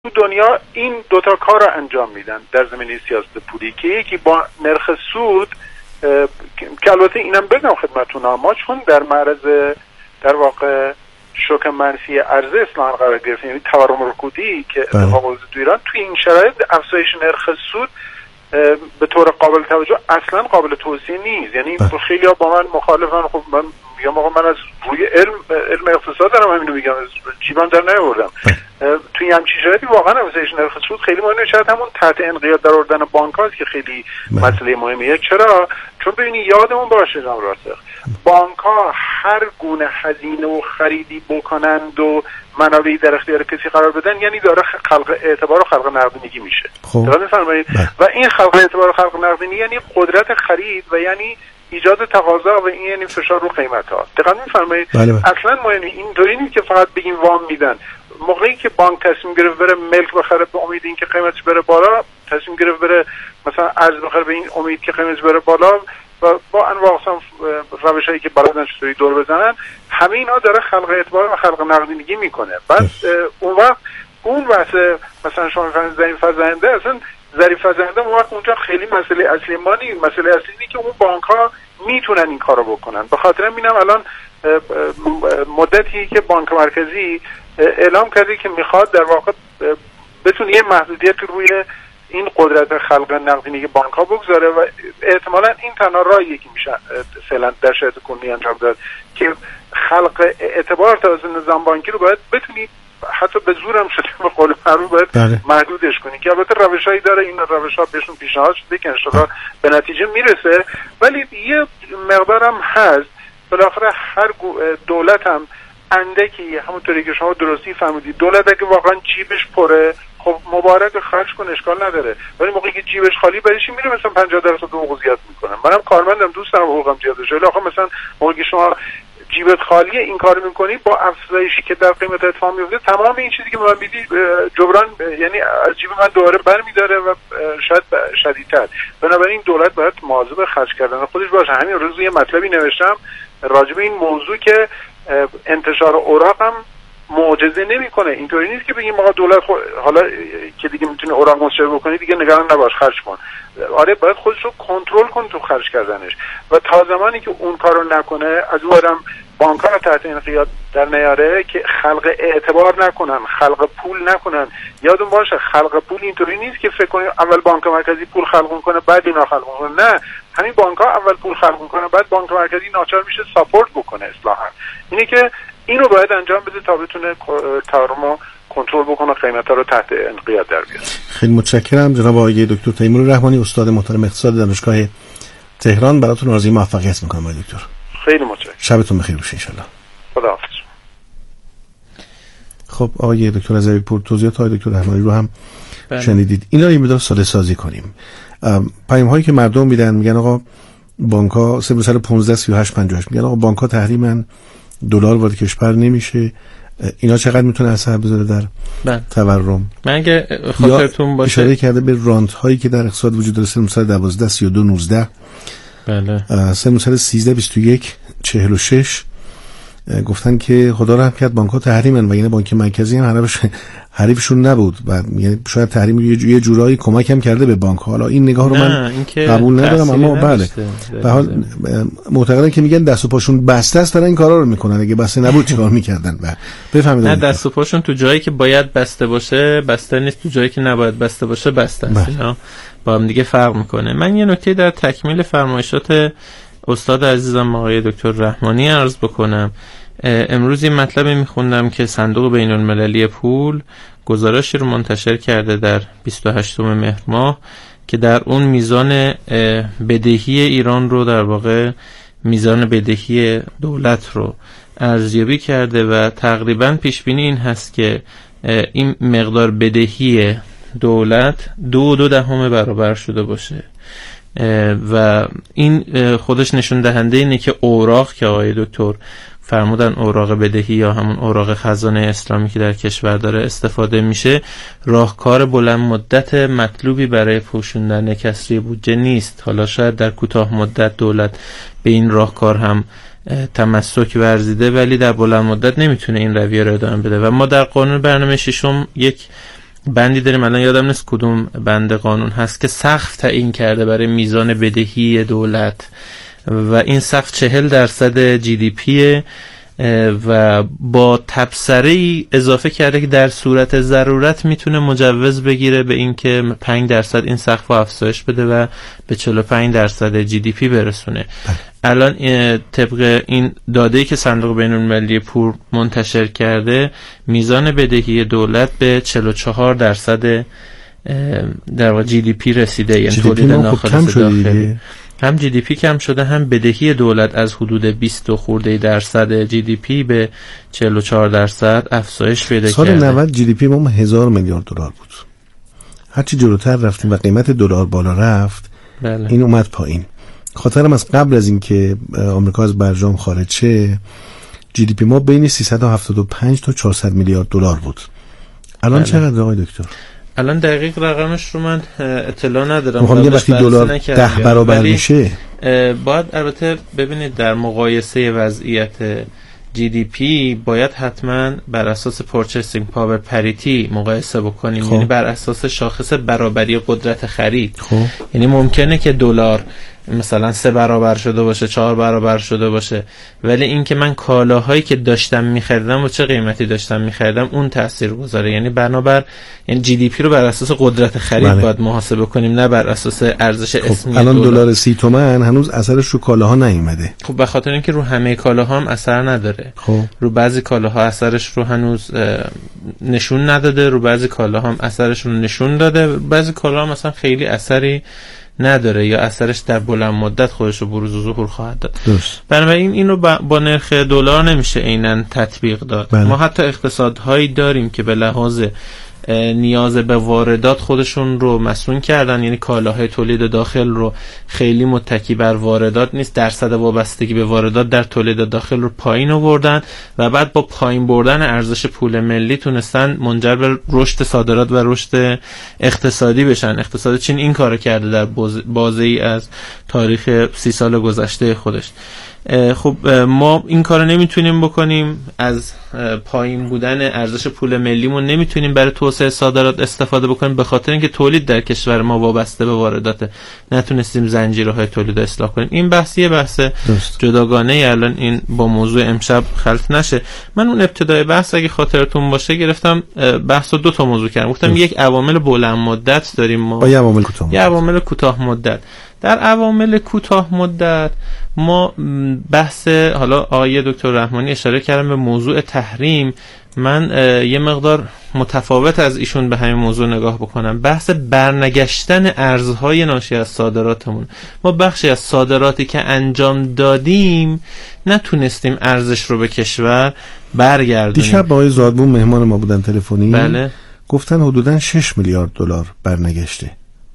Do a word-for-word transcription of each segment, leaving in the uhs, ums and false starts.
تو دنیا این دوتا کار رو انجام میدن در زمینه سیاست پولی، که یکی با نرخ سود که البته اینم بگم خدمتتون، ما چون در معرض در واقع شوک منفی عرضه اصلاحاً قرار گرفتیم، یعنی تورم رکودی که اتفاق افتاد تو ایران، توی این شرایط افزایش نرخ سود به طور قابل توجه اصلا قابل توصیه نیست. یعنی خیلی ها با من مخالفن. خب من میگم آقا من از روی علم علم اقتصاد دارم همینو میگم، جیبم در نیاوردم. توی همچین شرایطی واقعا افزایش نرخ سود خیلی مهمه. شاید همون تحت انقیاد در آوردن بانک‌هاست که خیلی مسئله مهمیه. چرا؟ چون ببینید یادمون باشه جناب راسخ، بانک‌ها هر گونه هزینه و خریدی بکنند و منابعی در اختیار کسی قرار بدن، یعنی داره خلق اعتبار و خلق نقدینگی میشه. درست می‌فرمایید؟ و این خلق اعتبار و خلق نقدینگی یعنی قدرت خرید و یعنی ایجاد تقاضا و این یعنی فشار رو قیمت‌ها. دقیقاً می‌فرمایید؟ اصلا مهم اینطوری نیست که فقط بگیم وام میدن. موقعی که بانک تصمیم گرفت بره ملک بخره به امید اینکه قیمتش بره بالا، تصمیم گرفت بره مثلا ارز بخره به این امید که قیمتش بره بالا و با انواع اقسام روشایی که بلدن چطوری دور بزنن، همه اینا داره خلق اعتبار و خلق نقدینگی میکنه. بعد اون وقت اون واسه مثلا شما میفهمید ظریف فزاینده، اصلا ظریف فزاینده اون وقت اونجا خیلی مسئله اصلی ما نیست. مسئله اصلی اینه که اون بانک ها میتونن این کارو بکنن. به خاطر همینم الان مدتی که بانک مرکزی اعلام کرده که میخواد در واقع بتونه یه محدودیت روی این قدرت خلق نقدینگی بانک ها بگذاره و احتمالاً این تنها راهیه که میشه فعلا در شرایط کنونی انجام داد که خلق اعتبار توسط نظام بانکی رو باید بتونی حتی به زورم شده به قول معروف باید بله. محدودش کنی، که البته روشایی داره، این روش‌ها بهشون پیشنهاد شده که ان شاءالله به نتیجه میرسه. ولی یه مقدارم هست، بالاخره هر دولت هم اندکی، همونطوری که شما درستی فهمیدید، دولت اگه واقعا جیبش پره خب مبارک خرج کن، اشکال نداره. ولی موقعی که جیبش خالی برای چی میره مثلا پنجاه درصد حقوق زیاد میکنم؟ منم کارمندم، دوست دارم حقوقم زیاد بشه، ولی آخه مثلا موقعی که شما جیبت خالیه این کارو میکنی، با افزایشی که در قیمت اتفاق میفته تمام این چیزی که من میدی جبران یعنی از جیب من دوباره برمیداره و شاید شدیدتر. بنابراین دولت باید مواظب خرج کردن خودش باشه. همین روز یه مطلبی نوشتم راجع به این موضوع که انتشار اوراق هم معجزه نمیکنه. اینطوری نیست که بگیم آقا دولت خو... حالا که دیگه میتونه اوراق منتشر بکنه دیگه نگران نباش خرج کن. آره باید خودش رو کنترل کن تو خرج کردنش و تا زمانی که اون کارو نکنه، از اونورم بانک‌ها رو تحت انقیاد در نیاره که خلق اعتبار نکنن، خلق پول نکنن. یادون باشه خلق پول اینطوری نیست که فکر کنید اول بانک مرکزی پول خلق میکنه بعد اینا خلق میکنه. نه، همین بانک‌ها اول پول خلق میکنه بعد بانک مرکزی ناچار میشه ساپورت بکنه اصلاحاً. اینه که اینو باید انجام بده تا بتونه تورم کنترل بکنه، قیمتا رو تحت انقیاد در بیاره. خیلی متشکرم جناب آقای دکتر تیمور رحمانی، استاد محترم اقتصاد دانشگاه تهران. براتون آرزوی موفقیت میکنم آقای دکتر. خیلی متشکرم. شبتون بخیر باشه ان شاء الله. خداحافظ. خب آقای دکتر رضوی پور توضیحات آقای دکتر رحمانی رو هم بله. شنیدید. اینا رو یه مقدار ساده سازی کنیم. پیام هایی که مردم میدن میگن آقا بانک ها سه سال پانزده سی و هشت پنجاه و هشت میگن آقا بانک ها تحریمن، دلار وارد کشور نمیشه، اینا چقدر میتونه اثر بذاره در بله. تورم؟ من اگه خاطرتون باشه اشاره کرده به رانت هایی که در اقتصاد وجود داره، سه سال دوازده سی و دو نوزده بله سه سال سیزده بیست و یک چهل و شش گفتن که خدا رحم کرد بانک ها تحریمن و یعنی بانک مرکزی هم حریفش حریفشون نبود و یعنی شاید تحریم یه جورایی کمک هم کرده به بانک ها. حالا این نگاه رو من قبول ندارم، اما بله به حال معتقدن که میگن دست و پاشون بسته است دارن این کارا رو میکنن، اگه بسته نبود چیکار میکردن؟ و بفهمید نه دست و پاشون تو جایی که باید بسته باشه بسته نیست، تو جایی که نباید بسته باشه بسته است. اینا با هم دیگه فرق میکنه. من یه نکته در تکمیل فرمایشات استاد عزیزم آقای دکتر رحمانی عرض بکنم. امروز این مطلبی میخوندم که صندوق بین المللی پول گزارشی رو منتشر کرده در بیست و هشتم مهر ماه که در اون میزان بدهی ایران رو، در واقع میزان بدهی دولت رو ارزیابی کرده و تقریبا پیش بینی این هست که این مقدار بدهی دولت دو دو دهم برابر شده باشه و این خودش نشون دهنده اینه که اوراق که آقای دکتر فرمودن اوراق بدهی یا همون اوراق خزانه اسلامی که در کشور داره استفاده میشه راهکار بلند مدت مطلوبی برای پوشوندن کسری بودجه نیست. حالا شاید در کوتاه مدت دولت به این راهکار هم تمسک ورزیده ولی در بلند مدت نمیتونه این رویه رو ادامه بده و ما در قانون برنامه ششم یک بندی داریم، الان یادم نیست کدوم بند قانون هست، که سقف تعیین کرده برای میزان بدهی دولت و این سقف چهل درصد جی دی پیه و با تبصره اضافه کرده که در صورت ضرورت میتونه مجوز بگیره به این که پنج درصد این سقف رو افزایش بده و به چهل و پنج درصد جی دی پی برسونه. الان طبق این داده‌ای که صندوق بین‌المللی پور منتشر کرده، میزان بدهی دولت به چهل و چهار درصد در واقع جی دی پی رسیده، یعنی تولید ناخالص داخلی. هم جی دی پی کم شده، هم بدهی دولت از حدود بیست و خورده درصد جی دی پی به چهل و چهار درصد افزایش پیدا کرده. سال نود جی دی پی ما هزار میلیارد دلار بود. هرچی جلوتر رفتیم و قیمت دلار بالا رفت، بله. این اومد پایین. خاطرم از قبل از اینکه آمریکا از برجام خارج شه، جی دی پی ما بین سیصد و هفتاد و پنج تا چهارصد میلیارد دلار بود. الان بله. چقدر آقای دکتر؟ الان دقیق رقمش رو من اطلاع ندارم. میخوام یه وقتی دلار ده برابر میشه، باید البته ببینید در مقایسه وضعیت جی دی پی باید حتما بر اساس پورچیسینگ پاور پریتی مقایسه بکنیم، خب. یعنی بر اساس شاخص برابری قدرت خرید. خب. یعنی ممکنه که دلار مثلا سه برابر شده باشه، چهار برابر شده باشه، ولی این که من کالاهایی که داشتم می‌خریدم و چه قیمتی داشتم می‌خریدم اون تأثیر گذاره. یعنی بنابر یعنی جی دی پی رو بر اساس قدرت خرید بله. باید محاسبه کنیم، نه بر اساس ارزش خب اسمی. الان دلار سی تومن هنوز اثرش رو کالاها نیومده. خب به خاطر اینکه رو همه کالاها هم اثر نداره. خب رو بعضی کالاها اثرش رو هنوز نشون نداده، رو بعضی کالاها هم اثرش رو نشون داده، بعضی کالاها مثلا خیلی اثری نداره یا اثرش در بلند مدت خودش رو بروز و ظهور خواهد داد. بنابراین این رو با نرخ دلار نمیشه عیناً تطبیق داد. بله. ما حتی اقتصادهایی داریم که به لحاظ نیاز به واردات خودشون رو مسئول کردن، یعنی کالاهای تولید داخل رو خیلی متکی بر واردات نیست، درصد وابستگی به واردات در تولید داخل رو پایین آوردن و بعد با پایین بردن ارزش پول ملی تونستن منجر به رشد صادرات و رشد اقتصادی بشن. اقتصاد چین این کارو کرده در بازه‌ای از تاریخ سی سال گذشته خودش. خب ما این کارو نمیتونیم بکنیم، از پایین بودن ارزش پول ملیمون نمیتونیم برای توسعه صادرات استفاده بکنیم، به خاطر اینکه تولید در کشور ما وابسته به واردات، نتونستیم زنجیرهای تولید اصلاح کنیم. این بحثیه بحث جداگانه، الان این با موضوع امشب خلط نشه. من اون ابتدای بحث اگه خاطرتون باشه گرفتم بحثو دو تا موضوع کردم، گفتم یک عوامل بلند مدت داریم ما، یه عوامل کوتاه مدت. یه عوامل کوتاه مدت. در عوامل کوتاه مدت ما بحث، حالا آقای دکتر رحمانی اشاره کردن به موضوع تحریم، من یه مقدار متفاوت از ایشون به همین موضوع نگاه بکنم. بحث برنگشتن ارزهای ناشی از صادراتمون. ما بخشی از صادراتی که انجام دادیم نتونستیم ارزش رو به کشور برگردونیم. دیشب با آقای زادبون مهمان ما بودن تلفنی، بله. گفتن حدوداً شش میلیارد دلار برنگشته.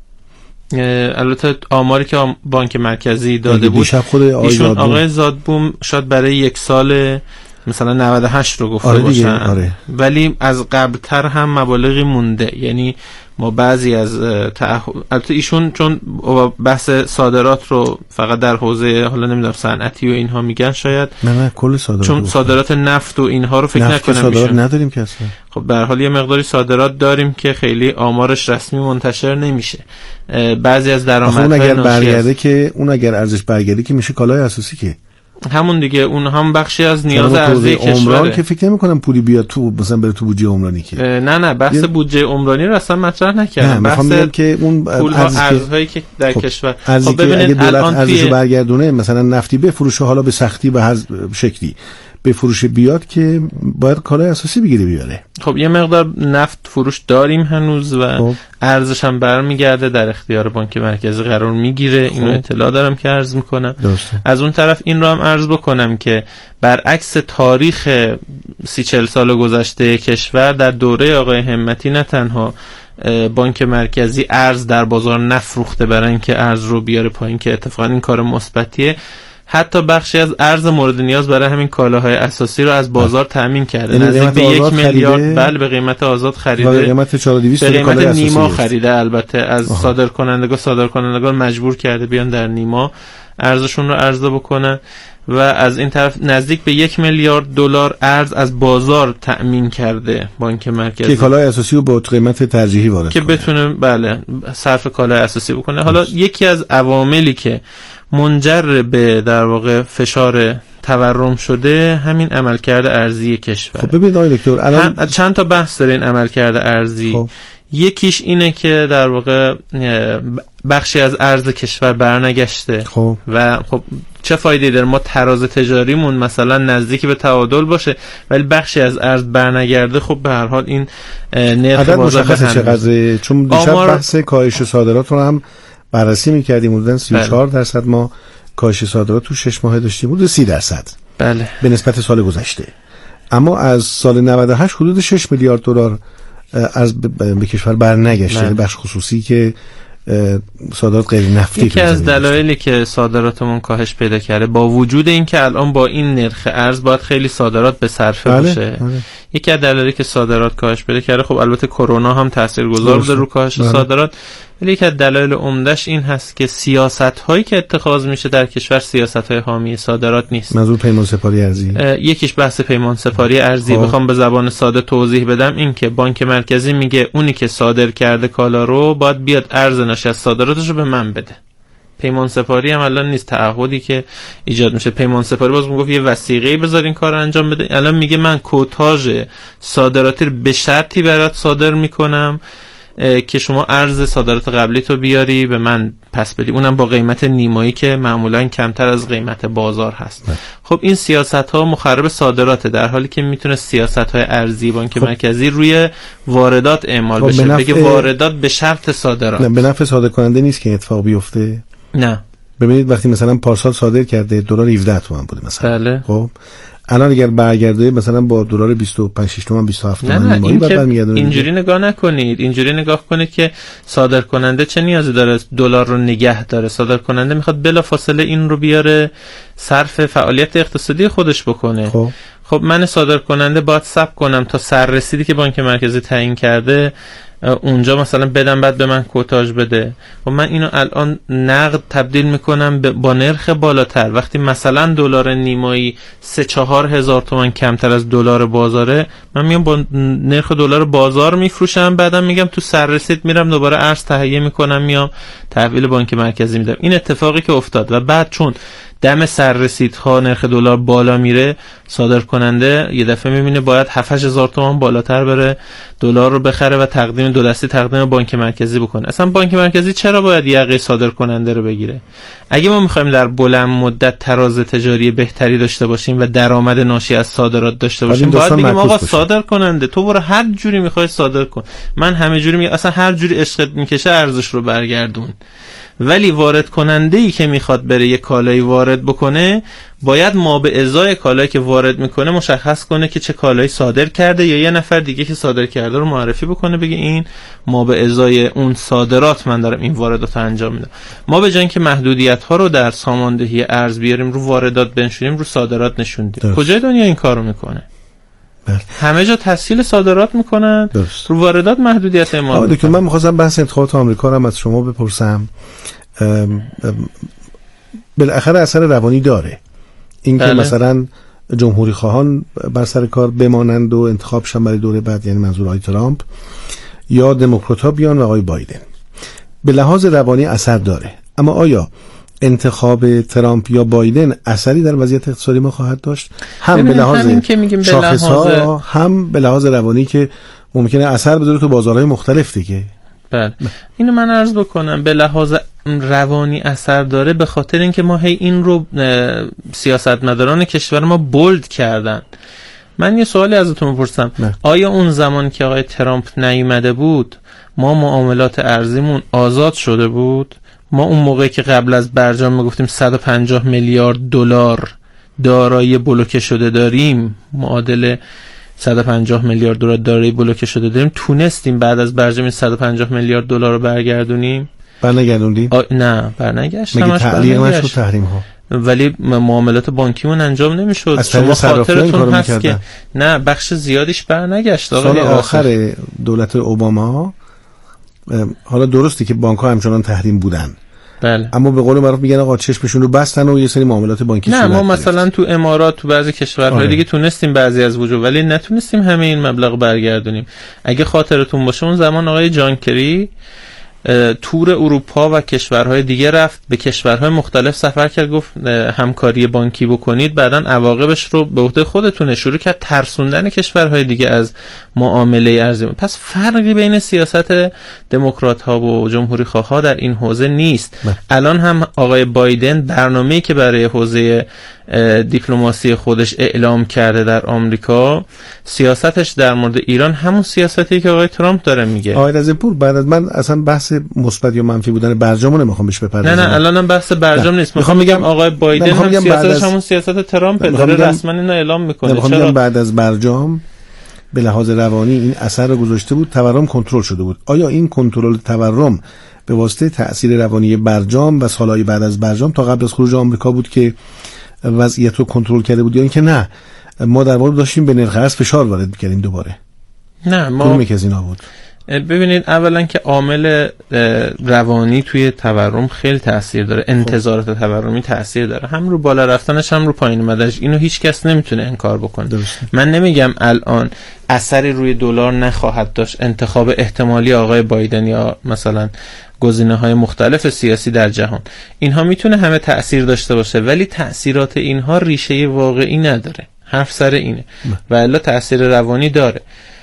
البته آماری که بانک مرکزی داده بود، خود آقای ایشون زادبون. آقای زادبون شاید برای یک سال مثلا نود و هشت رو گفته آره باشن، آره. ولی از قبلتر هم مبالغی مونده. یعنی ما بعضی از تعهد، البته ایشون چون بحث صادرات رو فقط در حوزه حالا نمیدونم صنعتی و اینها میگن، شاید نه نه کل صادرات، چون صادرات نفت و اینها رو فکر نکنم صادرات نداریم که اصلا. خب به هر حال یه مقداری صادرات داریم که خیلی آمارش رسمی منتشر نمیشه. بعضی از درآمدهای اون اگر برگرده که اون اگر ارزش برگرده که میشه کالای اساسی، که همون دیگه اون هم بخشی از نیاز ارزی کشوره که فکر نمی کنم پولی بیاد تو مثلا بره تو بودجه عمرانی، که نه نه بحث یه... بودجه عمرانی رو اصلا مطرح نکردم. بحث که اون پول‌ها ارزهایی که در خب کشور، خب ببینید الان ارزشو برگردونه، مثلا نفتی بفروشه، حالا به سختی به هر شکلی به فروش بیاد که باید کالای اساسی بگیره بیاره. خب یه مقدار نفت فروش داریم هنوز و خب. ارزش هم برمیگرده، در اختیار بانک مرکزی قرار میگیره. خب. اینو اطلاع دارم که عرض میکنم. درسته. از اون طرف این رو هم عرض بکنم که برعکس تاریخ سی چهل سال گذشته کشور، در دوره آقای همتی نه تنها بانک مرکزی ارز در بازار نفروخته برای اینکه ارز رو بیاره پایین، که اتفاقا این کار مثبتیه، حتی بخشی از ارز مورد نیاز برای همین کالاهای اساسی رو از بازار تامین کرده. نزدیک به یک میلیارد بله به قیمت آزاد خریده. به قیمت چهار دویست به قیمت نیما خریده. البته از صادر کنندگان صادر کنندگان مجبور کرده بیان در نیما ارزشون رو عرضه بکنن و از این طرف نزدیک به یک میلیارد دلار ارز از بازار تأمین کرده بانک مرکزی که کالای اساسی رو با قیمت ترجیحی وارد که کنه. بتونه بله صرف کالای اساسی بکنه. حالا بس. یکی از عواملی که منجر به در واقع فشار تورم شده همین عملکرد ارزی کشور. خب ببینید آقای دکتر الان چند تا بحث داره این عملکرد ارزی. خب. یکیش اینه که در واقع بخشی از ارز کشور برنگشته. خب. و خب چه فایده داره ما تراز تجاریمون مثلا نزدیک به تعادل باشه ولی بخشی از ارز برنگرده؟ خب به هر حال این نرخ بازار مشخصه چقدره، چون دیشب آمار... بحث کاهش صادرات رو هم بررسی می‌کردیم حدوداً سی و چهار درصد ما کاهش صادرات تو شش ماه داشتیم، حدود سی درصد بله به نسبت سال گذشته. اما از سال نود و هشت حدود شش میلیارد دلار از به کشور برنگشته، یعنی بخش خصوصی که صادرات غیر نفتی. یکی از دلایلی که صادراتمون کاهش پیدا کرده با وجود اینکه الان با این نرخ ارز باید خیلی صادرات به صرفه بله، باشه بله. یکی از دلایلی که صادرات کاهش پیدا کرده خب البته کرونا هم تاثیرگذار بوده رو کاهش بله. صادرات، ولی یکی از دلایل عمده‌اش این هست که سیاست‌هایی که اتخاذ میشه در کشور سیاست‌های حامی صادرات نیست. منظور پیمان سپاری ارزی. یکیش بحث پیمان سپاری ارزی. بخوام به زبان ساده توضیح بدم این که بانک مرکزی میگه اونی که صادر کرده کالا رو باید بیاد ارز ناشی از صادراتش رو به من بده. پیمان سپاری هم الان نیست، تعهدی که ایجاد میشه. پیمان سپاری باز میگفت یه وثیقه‌ای بذار این کارو انجام بده، الان میگه من کوتاژ صادراتی رو به شرطی برات صادر میکنم که شما ارز صادرات قبلی تو بیاری به من پس بدی، اونم با قیمت نیمایی که معمولا کمتر از قیمت بازار هست. نه. خب این سیاست ها مخرب صادراته، در حالی که میتونه سیاست های ارزی بانک خب. مرکزی روی واردات اعمال خب بشه، بگه واردات به شرط صادرات. نه به نفع صادر کننده نیست که اتفاق بیفته. نه ببینید وقتی مثلا پارسال صادر کرده دلار هفده تومن بوده مثلا بله. خب الان اگر برگرده مثلا با دلار بیست و پنج تومن بیست و هفت تومن نیمایی بعد برمیگرده. اینجوری نگاه نکنید، اینجوری نگاه کنید که صادر کننده چه نیازی داره دلار رو نگه داره. صادر کننده میخواد بلافاصله این رو بیاره صرف فعالیت اقتصادی خودش بکنه. خب خب من صادر کننده باید صبر کنم تا سررسیدی که بانک مرکزی تعیین کرده اونجا مثلا بدم بعد به من کوتاژ بده. و من اینو الان نقد تبدیل میکنم با نرخ بالاتر. وقتی مثلا دلار نیمایی سه چهار هزار تومان کمتر از دلار بازاره، من میام با نرخ دلار بازار میفروشم، بعدم میگم تو سررسید میرم دوباره ارز تهیه میکنم میام تحویل بانک مرکزی میدم. این اتفاقی که افتاد و بعد چون دم سررسیدها نرخ دلار بالا میره، صادر کننده یه دفعه میبینه باید هفت هزار تومان بالاتر بره دلار رو بخره و تقدیم دو دستی تقدیم بانک مرکزی بکنه. اصلا بانک مرکزی چرا باید یقه صادر کننده رو بگیره؟ اگه ما میخوایم در بلند مدت تراز تجاری بهتری داشته باشیم و درآمد ناشی از صادرات داشته باشیم، باید بگیم آقا صادر کننده تو برو هر جوری میخوای صادر کن، من همه جوری می... اصلا هر جوری عشقت میکشه ارزش رو برگردون. ولی وارد کننده ای که میخواد بره یه کالایی وارد بکنه باید ما به ازای کالایی که وارد میکنه مشخص کنه که چه کالایی صادر کرده، یا یه نفر دیگه که صادر کرده رو معرفی بکنه بگه این ما به ازای اون صادرات من دارم این واردات رو انجام میدم. ما به جای اینکه محدودیت ها رو در ساماندهی ارز بیاریم رو واردات بنشونیم، رو صادرات نشوندیم. کجای دنیا این کارو میکنه؟ بله. همه جا تسهیل صادرات میکنن، درست. رو واردات محدودیت اعمال میکنن. من می‌خواستم بحث انتخابات آمریکا رو هم از شما بپرسم. ام ام بالاخره اثر روانی داره این که بله. مثلا جمهوری خواهان بر سر کار بمانند و انتخاب شن برای دوره بعد، یعنی منظور آقای ترامپ، یا دموکرات‌ها بیان و آقای بایدن، به لحاظ روانی اثر داره. اما آیا انتخاب ترامپ یا بایدن اثری در وضعیت اقتصادی ما خواهد داشت؟ هم به لحاظ شاخص‌ها هم به لحاظ روانی که ممکنه اثر بذاره تو بازارهای مختلف دیگه. بله. اینو من عرض بکنم به لحاظ روانی اثر داره به خاطر اینکه ما هی این رو سیاستمداران کشور ما بولد کردن. من یه سوالی ازتون میپرسم، آیا اون زمان که آقای ترامپ نیامده بود ما معاملات ارزیمون آزاد شده بود؟ ما اون موقعی که قبل از برجام میگفتیم صد و پنجاه میلیارد دلار دارایی بلوکه شده داریم، معادل صد و پنجاه میلیارد دلار دارایی بلوکه شده داریم، تونستیم بعد از برجام صد و پنجاه میلیارد دلار رو برگردونیم؟ برنگردوندیم؟ نه برنگشت. مگه تعلیقش و تحریم ها ولی معاملات بانکیمون انجام نمیشد. شما خاطرتون هست که نه بخش زیادیش برنگشت. سال آخر دولت اوباما حالا درسته که بانک‌ها همچنان تحریم بودن، بله، اما به قول معروف میگن آقا چشمشون رو بستن و یه سری معاملات بانکی نه ما مثلا تو امارات تو بعضی کشورهای آره. دیگه تونستیم بعضی از وجوه، ولی نتونستیم همه این مبلغ برگردونیم. اگه خاطرتون باشه اون زمان آقای جان کری تور اروپا و کشورهای دیگه رفت، به کشورهای مختلف سفر کرد، گفت همکاری بانکی بکنید، بعدن عواقبش رو به عهده خودتونه، شروع کرد ترسوندن کشورهای دیگه از معامله ارزی. پس فرقی بین سیاست دموکرات ها و جمهوری خواه ها در این حوزه نیست. بله. الان هم آقای بایدن برنامه‌ای که برای حوزه دیپلماسی خودش اعلام کرده در آمریکا، سیاستش در مورد ایران همون سیاستی که آقای ترامپ داره میگه. آقای رضایی‌پور بعد از من اصلا بحث مثبت یا منفی بودن برجامو نمیخوام بهش بپردازم. نه نه الانم بحث برجام نیست. میخوام بگم آقای بایدن هم سیاستش از... همون سیاست ترامپ داره رسما اینو اعلام میکنه. میخوام بگم بعد از برجام به لحاظ روانی این اثر رو گذاشته بود، تورم کنترل شده بود. آیا این کنترل تورم به واسطه تأثیر روانی برجام و سالهای بعد از برجام تا قبل از خروج آمریکا بود که وضعیت رو کنترل کرده بود، یا اینکه نه ما در واقع داشتیم به نرخ ارز فشار وارد می‌کردیم دوباره؟ نه ما کدومی که از اینا بود؟ ببینید اولا که عامل روانی توی تورم خیلی تاثیر داره، انتظارات تورمی تاثیر داره، هم رو بالا رفتنش هم رو پایین اومدنش، اینو هیچ کس نمیتونه انکار بکنه. درسته. من نمیگم الان اثری روی دلار نخواهد داشت انتخاب احتمالی آقای بایدن یا مثلا گزینه‌های مختلف سیاسی در جهان، اینها میتونه همه تأثیر داشته باشه، ولی تأثیرات اینها ریشه واقعی نداره. حرف سر اینه. و الا تأثیر روانی داره.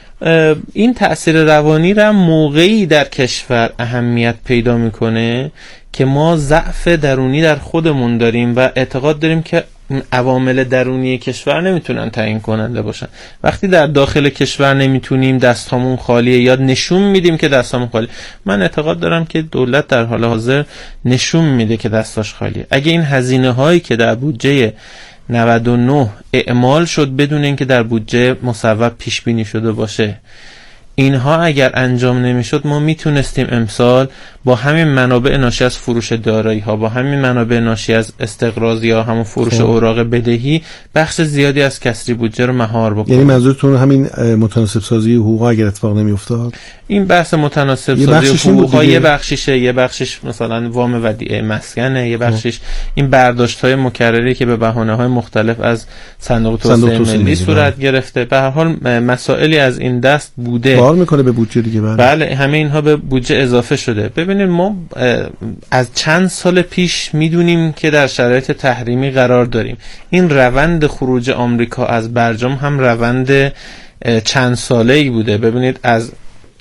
این تأثیر روانی را موقعی در کشور اهمیت پیدا میکنه که ما ضعف درونی در خودمون داریم و اعتقاد داریم که عوامل درونی کشور نمیتونن تعیین کننده باشن. وقتی در داخل کشور نمیتونیم، دستامون خالیه یا نشون میدیم که دستامون خالیه، من اعتقاد دارم که دولت در حال حاضر نشون میده که دستاش خالیه. اگه این هزینه هایی که در بودجه نود و نه اعمال شد بدون اینکه در بودجه مصوب پیش بینی شده باشه، اینها اگر انجام نمیشد ما میتونستیم امسال با همین منابع ناشی از فروش دارایی ها، با همین منابع ناشی از استقراض یا همون فروش اوراق بدهی بخش زیادی از کسری بودجه رو مهار بکنیم. یعنی منظورتون همین متناسب سازی حقوق اگر اتفاق نمیافتاد؟ این بحث متناسب سازی حقوق ها یه بخشیشه، یه بخشش مثلا وام ودیعه مسکنه، یه بخشش این برداشت های مکرری که به بهانه های مختلف از صندوق توسعه ملی صورت گرفته. به هر حال مسائلی از این دست بوده، کار میکنه به بودجه دیگه. بله. بله همه اینها به بودجه اضافه شده. ببینید ما از چند سال پیش میدونیم که در شرایط تحریمی قرار داریم. این روند خروج آمریکا از برجام هم روند چند ساله‌ای بوده. ببینید از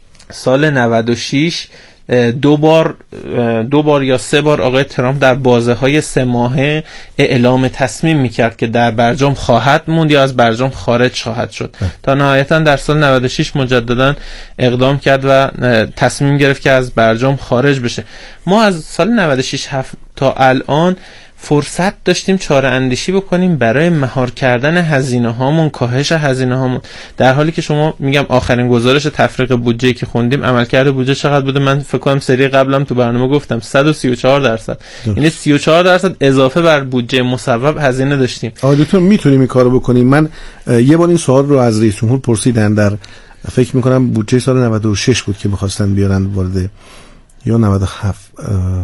سال نود و شش دو بار دو بار یا سه بار آقای ترامپ در بازه های سه ماهه اعلام تصمیم میکرد که در برجام خواهد موند یا از برجام خارج خواهد شد، تا نهایتا در سال نود و شش مجددا اقدام کرد و تصمیم گرفت که از برجام خارج بشه. ما از سال نود و شش تا الان فرصت داشتیم چاره اندیشی بکنیم برای مهار کردن هزینه هامون، کاهش هزینه هامون، در حالی که شما میگم آخرین گزارش تفریق بودجه که خوندیم عملکرد بودجه چقدر بوده؟ من فکر کنم سری قبلم تو برنامه گفتم صد و سی و چهار درصد، یعنی سی و چهار درصد اضافه بر بودجه مصوب هزینه داشتیم. آقا دکتر میتونیم این کارو بکنیم؟ من یه بار این سوال رو از رئیس جمهور پرسیدن، در فکر میکنم بودجه سال نود و شش بود که می‌خواستن بیارن وارد، یا نود و هفت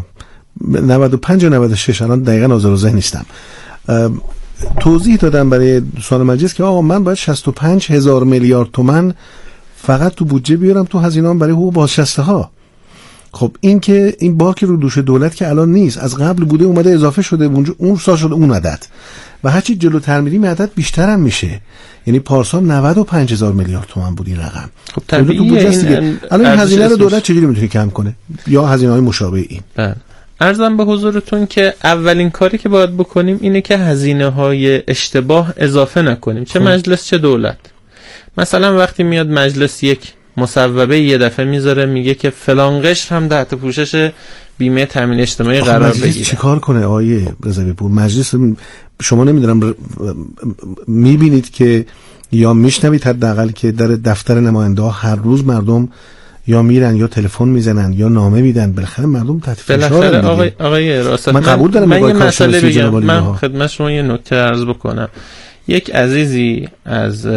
نود و پنج و نود و شش، الان دقیقاً حاضر ذهن نیستم. توضیح دادم برای دوستان مجلس که آقا من باید شصت و پنج هزار میلیارد تومان فقط تو بودجه بیارم تو هزینه‌ام برای حقوق بازنشسته ها. خب این که این بار که رو دوش دولت که الان نیست، از قبل بوده اومده اضافه شده، اونجا اون سال شده اون عدد، و هرچی جلوتر میریم عدد بیشتر هم میشه. یعنی پارسال نود و پنج هزار میلیارد تومان بود این رقم. خب طبیعیه. الان این هزینه رو دولت چجوری میتونه کم کنه یا هزینه‌های مشابه این؟ بله. عرضم به حضورتون که اولین کاری که باید بکنیم اینه که هزینه‌های اشتباه اضافه نکنیم، چه مجلس چه دولت. مثلا وقتی میاد مجلس یک مصوبه یه دفعه میذاره میگه که فلان قشر هم تحت پوشش بیمه تامین اجتماعی قرار بگیره، مجلس چیکار کنه آیه رضایی‌پور؟ مجلس شما نمیدونم میبینید که یا میشنوید حداقل که در دفتر نماینده ها هر روز مردم یا میرن یا تلفن میزنن یا نامه میدن، بالاخره مردم تحت فشارن. آقای آقای راست من قبول دارم من یه مسئله بگم، من ها. خدمت شما یه نکته عرض بکنم. یک عزیزی از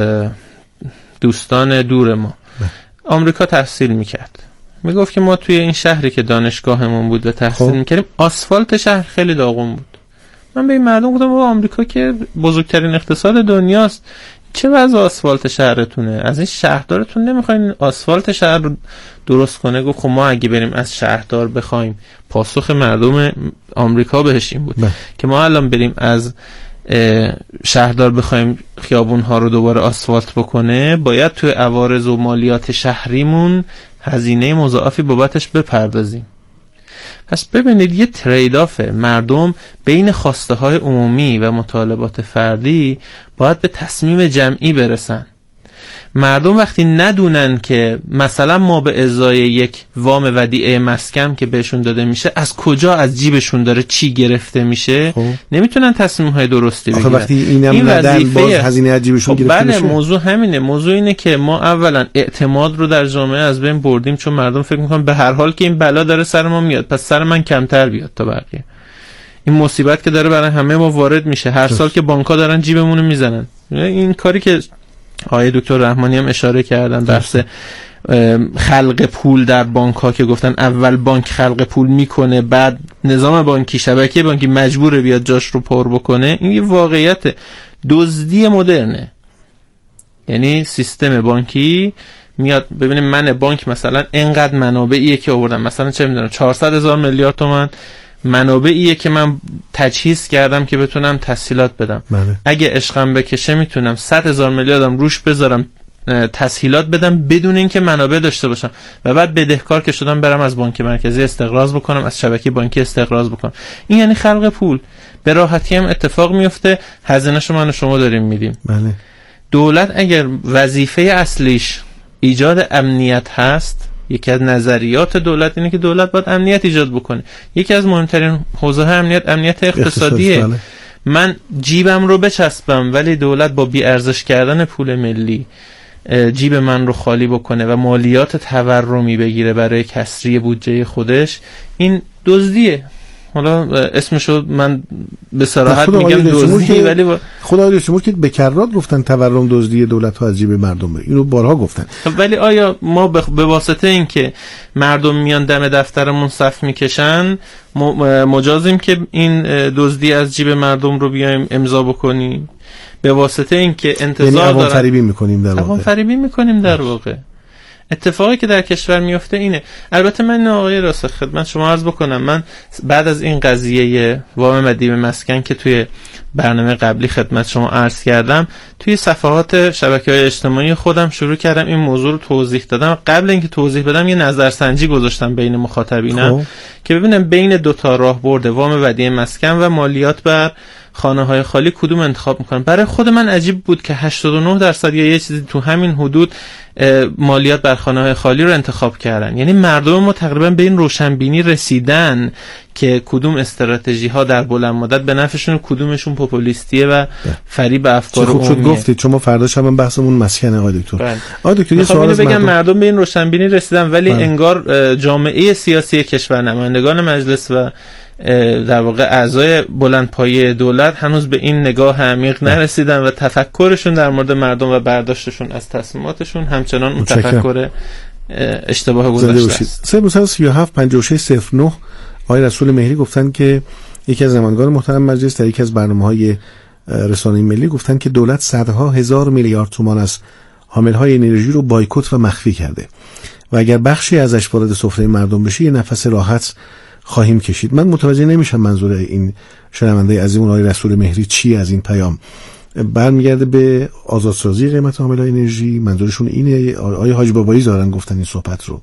دوستان دور ما آمریکا تحصیل میکرد، میگفت که ما توی این شهری که دانشگاهمون بود و تحصیل خب. میکردیم آسفالت شهر خیلی داغون بود. من به این مردم گفتم بابا آمریکا که بزرگترین اقتصاد دنیاست، چه وضع آسفالت شهرتونه؟ از این شهردارتون نمیخواین آسفالت شهر رو درست کنه؟ گفت خب ما اگه بریم از شهردار بخوایم، پاسخ مردم آمریکا بهش این بود بله. که ما الان بریم از شهردار بخوایم خیابون‌ها رو دوباره آسفالت بکنه، باید توی عوارض و مالیات شهریمون هزینه مضاعفی بابتش بپردازیم. پس ببینید یه ترید آف مردم بین خواسته های عمومی و مطالبات فردی باید به تصمیم جمعی برسن. مردم وقتی ندونن که مثلا ما به ازای یک وام ودیعه مسکن که بهشون داده میشه از کجا از جیبشون داره چی گرفته میشه خب. نمیتونن تصمیم های درستی بگیرن. وقتی اینم این ندن باز هزینه از جیبشون خب گرفته بله میشه. موضوع همینه. موضوع اینه که ما اولا اعتماد رو در جامعه از بین بردیم، چون مردم فکر میکنن به هر حال که این بلا داره سر ما میاد پس سر من کمتر بیاد تا بقیه. این مصیبت که داره برای همه ما وارد میشه، هر سال که بانک‌ها دارن جیبمون رو میزنن. این کاری که آقای دکتر رحمانی هم اشاره کردن بحث خلق پول در بانک ها که گفتن اول بانک خلق پول میکنه بعد نظام بانکی شبکه بانکی مجبوره بیاد جاش رو پر بکنه. این یه واقعیت دزدی مدرنه. یعنی سیستم بانکی میاد ببینیم من بانک مثلا اینقدر منابعیه که آوردم، مثلا چه میدونم چهارصد هزار میلیارد تومان منابعیه که من تجهیز کردم که بتونم تسهیلات بدم بله. اگه عشقم بکشه میتونم صد هزار میلیاردم روش بذارم تسهیلات بدم بدون اینکه منابع داشته باشم و بعد بدهکار که شدم برم از بانک مرکزی استقراض بکنم، از شبکه بانکی استقراض بکنم. این یعنی خلق پول. به راحتی هم اتفاق میفته، هزینه‌شو من و شما داریم میدیم. بله. دولت اگر وظیفه اصلیش ایجاد امنیت هست، یکی از نظریات دولت اینه که دولت باید امنیت ایجاد بکنه. یکی از مهمترین حوزه امنیت امنیت اقتصادیه. من جیبم رو بچسبم ولی دولت با بی ارزش کردن پول ملی جیب من رو خالی بکنه و مالیات تورمی بگیره برای کسری بودجه خودش، این دزدیه. حالا اسمشو من به صراحت میگم دزدی، ولی با... خدا شما که به کرات گفتن تورم دزدی دولت ها از جیب مردم، اینو بارها گفتن. ولی آیا ما به واسطه این که مردم میان دم دفترمون صف میکشن مجازیم که این دزدی از جیب مردم رو بیایم امضا بکنیم؟ به واسطه این که انتظار دارن، یعنی عوام فریبی میکنیم در واقع. عوام فریبی میکنیم در واقع. اتفاقی که در کشور میفته اینه. البته من آقای راست خدمت شما عرض بکنم، من بعد از این قضیه وام ودیعه مسکن که توی برنامه قبلی خدمت شما عرض کردم، توی صفحات شبکه‌های اجتماعی خودم شروع کردم این موضوع رو توضیح دادم. قبل اینکه توضیح بدم یه نظرسنجی گذاشتم بین مخاطبینم خوب. که ببینم بین دو تا راهبرد وام ودیعه مسکن و مالیات بر خانه های خالی کدوم انتخاب میکنم. برای خود من عجیب بود که هشتاد و نه درصد یا یه چیزی تو همین حدود مالیات بر خانه های خالی رو انتخاب کردن. یعنی مردم ما تقریبا به این روشنبینی رسیدن که کدوم استراتژی ها در بلند مدت به نفعشون، کدومشون پوپولیستیه و فریب افکار عمومیه. خوب شد گفتید، چون ما فردا شب بحثمون مسکن آقای دکتر. آقای دکتر یه سوال بگم، مردم... مردم به این روشنبینی رسیدن ولی بله. انگار جامعه سیاسی کشور، نمایندگان مجلس و در واقع اعضای بلندپایه دولت هنوز به این نگاه عمیق نرسیدن و تفکرشون در مورد مردم و برداشتشون از تصمیماتشون همچنان اون تفکر اشتباه گذاشته است. سه مثلا سی و هفت پنجاه و شش صفر نه آقای رسول مهری گفتن که یکی از نمایندگان محترم مجلس در یکی از برنامه‌های رسانه‌ای ملی گفتن که دولت صدها هزار میلیارد تومان از حامل‌های انرژی رو بایکوت و مخفی کرده و اگر بخشی ازش وارد سفره مردم بشه یه نفس راحت خواهیم کشید. من متوجه نمیشم منظور این شنونده عزیزمون آقای رسول مهری چی از این پیام. برمیگرده به آزادسازی قیمت حامل‌های انرژی؟ منظورشون اینه؟ آقای حاج بابایی زارن گفتن این صحبت رو؟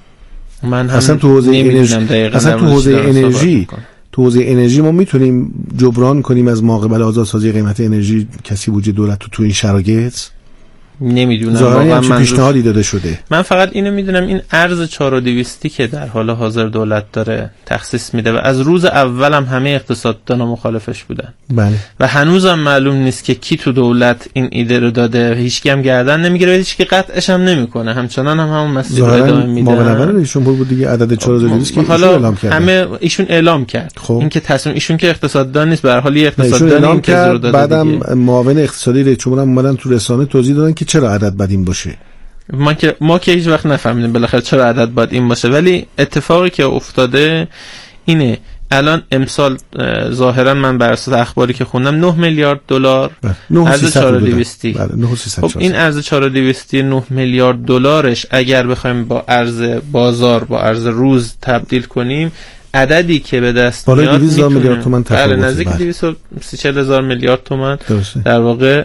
من هم اصلا تو حوزه انرژی اصلا تو حوزه انرژی تو حوزه انرژی ما میتونیم جبران کنیم از ماقبل آزادسازی قیمت انرژی کسی بودجه دولت تو تو این شرایط؟ نمیدونم واقعا چه پیشنهادی داده شده. من فقط اینو میدونم این ارز چهار و دویست که در حال حاضر دولت داره تخصیص میده و از روز اولم همه اقتصاددانا مخالفش بودن. بله. و هنوزم معلوم نیست که کی تو دولت این ایده رو داده، هیچکی هم گردن نمیگیره، هیچکی قطعش هم نمیکنه، همچنان هم همون مسیر رو ادامه میده. معاون رئیس جمهور بود دیگه، عدد چهار و دویست که ایشون اعلام کرد. همه ایشون اعلام کرد. خب. این که تصمیم ایشون که اقتصاددان نیست، به هر حال اقتصاددان اعلام کرد. بعدم معاون اقتصادی رئیس جمهور هم اومدن تو رسانه توضیح دادن که چرا عدد باید این باشه. ما که ما که هیچ وقت نفهمیدیم بالاخره چرا عدد باید این باشه، ولی اتفاقی که افتاده اینه الان امسال ظاهرا من بر اساس اخباری که خوندم نه میلیارد دلار ارز چهار و دویست. خب این ارز چهار و دویست نه میلیارد دلارش اگر بخوایم با ارز بازار با ارز روز تبدیل کنیم، عددی که به دست میاد بالای دویست میلیارد تومان تفاوت. بله نزدیک دویست و سی هزار میلیارد تومان در واقع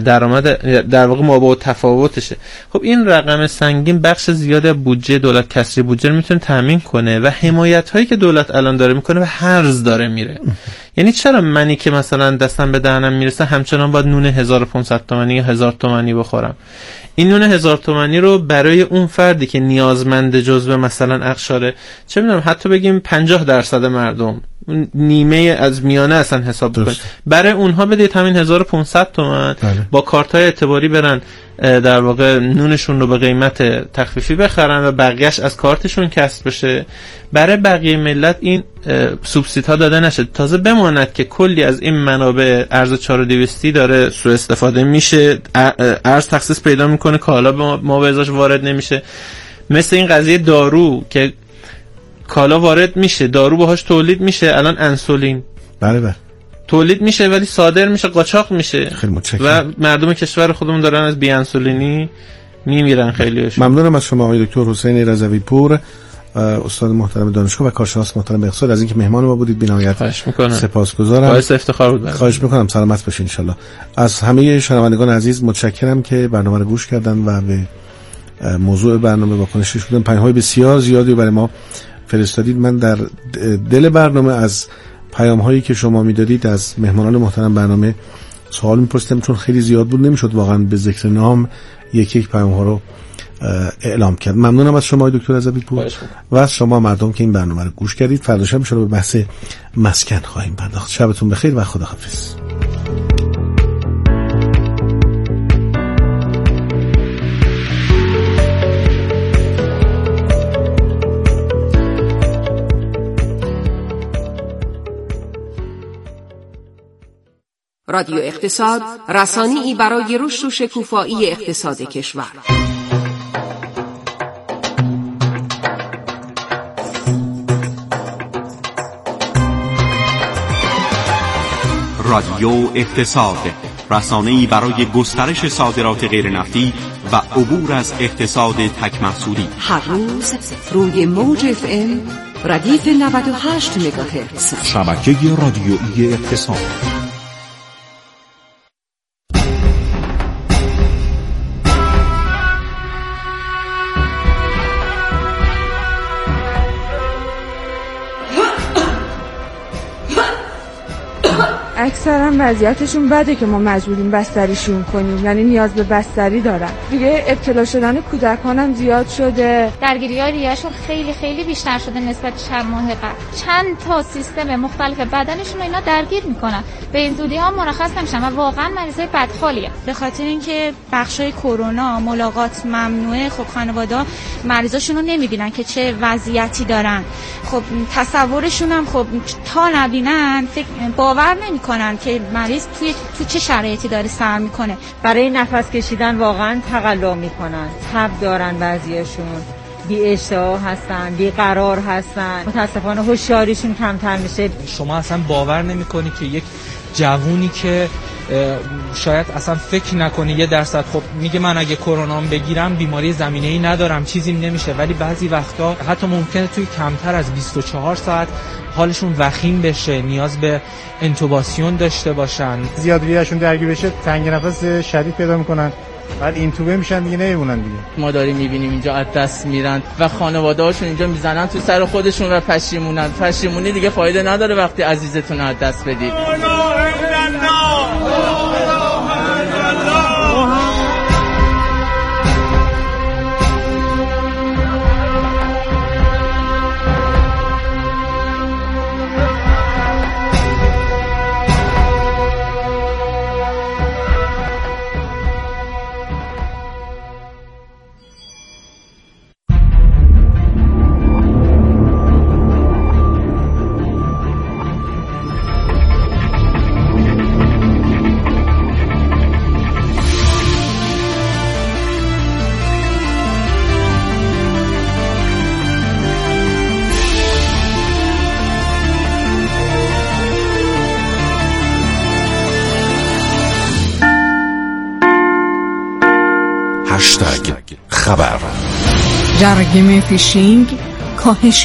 درآمد در واقع مابع تفاوتشه. خب این رقم سنگین بخش زیاد بودجه دولت، کسری بودجه رو میتونه تامین کنه و حمایت هایی که دولت الان داره میکنه و هرز داره میره. یعنی چرا منی که مثلا دستم به دهنم میرسه همچنان باید نون هزار و پانصد تومانی یا هزار تومانی بخورم؟ این نون هزار تومانی رو برای اون فردی که نیازمند جزو مثلا اقشار چه میدونم حتی بگیم پنجاه درصد مردم، نیمه از میانه اصلا حساب بکنید، برای اونها بدید همین هزار و پانصد تومان با کارت‌های اعتباری برن در واقع نونشون رو به قیمت تخفیفی بخرن و بقیهش از کارتشون کسب بشه. برای بقیه ملت این سوبسیدها داده نشه، تازه بماند که کلی از این منابع ارز چهار و دویست داره سوء استفاده میشه، ارز تخصیص پیدا میکنه، کالا به ما به ازاش وارد نمیشه. مثل این قضیه دارو که کالا وارد میشه، دارو باهاش تولید میشه، الان انسولین بله بله تولید میشه ولی صادر میشه، قاچاق میشه و مردم کشور خودمون دارن از بی انسولینی میمیرن. خیلیشون. ممنونم از شما آقای دکتر حسین رضوی پور، استاد محترم دانشگاه و کارشناس محترم اقتصاد، از اینکه مهمان ما بودید. بی‌نهایت سپاسگزارم. باعث افتخار بود. خواهش میکنم. سلامت باشین ان شاء الله. از همه شنوندگان عزیز متشکرم که برنامه رو گوش کردن و به موضوع برنامه واکنش دادن. پیام‌های بسیار زیادی برای ما فرستادید. من در دل برنامه از پیام‌هایی که شما میدادید از مهمانان محترم برنامه سوال می‌پرسیدم، چون خیلی زیاد بود نمیشد واقعا به ذکر نام یک یک پیام‌ها رو اعلام کرد. ممنونم از شما دکتر رضوی پور و از شما مردم که این برنامه رو گوش کردید. فردا شب شروع به بحث مسکن خواهیم پرداخت. شبتون بخیر و خداحافظ. رادیو اقتصاد، رسانه‌ای برای رشد و شکوفایی اقتصاد کشور. رادیو اقتصاد، رسانه‌ای برای گسترش صادرات غیرنفتی و عبور از اقتصاد تک محصولی. هر روز روی موج اف ام ردیف نود و هشت مگاهرتز. شبکه رادیویی اقتصاد. اکثرا وضعیتشون بده که ما مجبوریم بستریشون کنیم، یعنی نیاز به بستری دارن. دیگه ابتلا شدن کودکان هم زیاد شده، درگیری‌های ریه‌شون خیلی خیلی بیشتر شده نسبت چند ماه قبل. چند تا سیستم مختلف بدنشون اینا درگیر میکنن، به این زودی ها مرخص نمیشن و واقعا مریضای بدحالیه. به خاطر اینکه بخشای کرونا ملاقات ممنوعه، خب خانواده‌ها مریضاشون رو نمیبینن که چه وضعیتی دارن. خب تصورشون هم خب تا نبینن فکر باور نمیکنن که مریض توی تو چه شرایطی داره سر میکنه. برای نفس کشیدن واقعا تقلا میکنن، تب دارن، بعضیاشون بی اشتها هستن، بی قرار هستن، متاسفانه هوشیاریشون کمتر میشه. شما اصلا باور نمیکنی که یک جوونی که شاید اصلا فکر نکنه یه درصد خب میگه من اگه کرونا بگیرم بیماری زمینه‌ای ندارم چیزیم نمیشه، ولی بعضی وقتا حتی ممکنه توی کمتر از بیست و چهار ساعت حالشون وخیم بشه، نیاز به انتوباسیون داشته باشن، زیاد ریه‌شون درگیر بشه، تنگ نفس شدید پیدا میکنن، بعد اینتوبه میشن دیگه، نمیمونن دیگه. ما داریم میبینیم اینجا از دست میرن و خانواده‌هاشون اینجا میزنن تو سر خودشون و پشیمونن. پشیمونی دیگه فایده نداره وقتی عزیزتون از دست بدید. خبر. جرایم فیشینگ کاهش